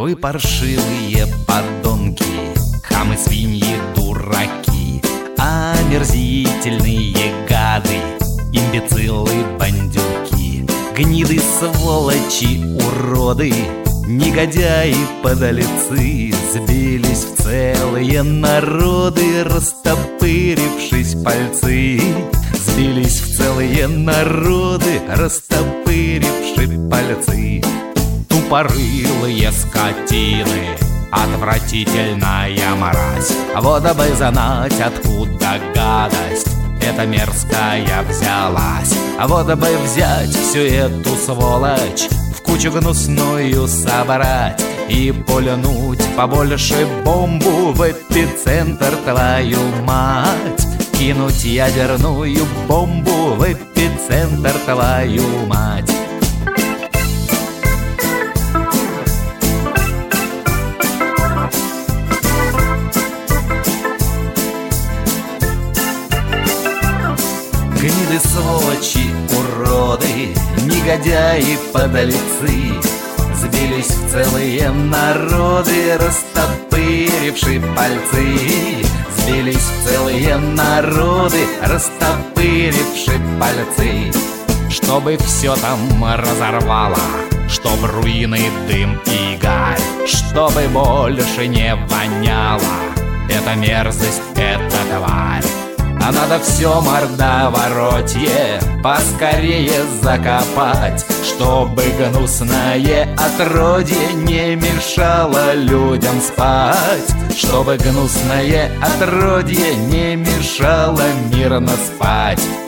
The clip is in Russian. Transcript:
Вы паршивые подонки, хамы, свиньи, дураки, омерзительные гады, имбецилы, бандюки, гниды, сволочи, уроды, негодяи, подлецы. Сбились в целые народы, растопырившись пальцы. Сбились в целые народы, растопыривши пальцы. Тупорылые скотины, отвратительная мразь. Вот бы знать, откуда гадость эта мерзкая взялась. Вот бы взять всю эту сволочь, в кучу гнусную собрать и пульнуть побольше бомбу в эпицентр, твою мать. Кинуть ядерную бомбу в эпицентр, твою мать. Гниды, сволочи, уроды, негодяи, подлецы. Сбились в целые народы, растопыривши пальцы. Сбились в целые народы, растопыривши пальцы. Чтобы все там разорвало, чтоб руины, дым и гарь, чтобы больше не воняло эта мерзость, эта тварь. А надо все мордоворотье поскорее закопать, чтобы гнусное отродье не мешало людям спать. Чтобы гнусное отродье не мешало мирно спать.